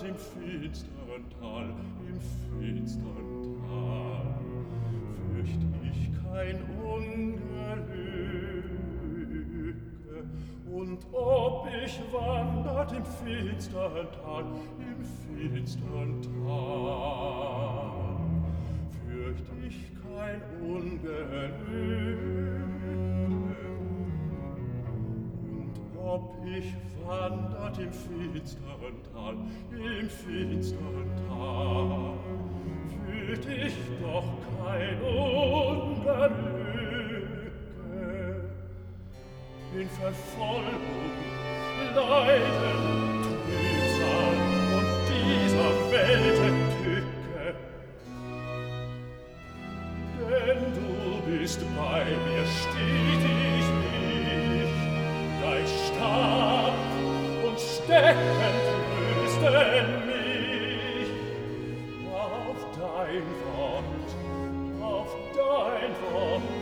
im finstern Tal, im finstern Tal. Fürcht ich kein Ungelücke, und ob ich wandert im finstern Tal, im finstern Tal. Fürcht ich kein Ungelücke, ob ich wandert im finstern Tal, im finstern Tal, fühlt ich doch kein Ungelücke. In Verfolgung, Leiden, Trübsal und dieser Welt Tücke. Denn du bist bei mir, steht ich nicht, dein Stab und Stecken trösten mich. Auf dein Wort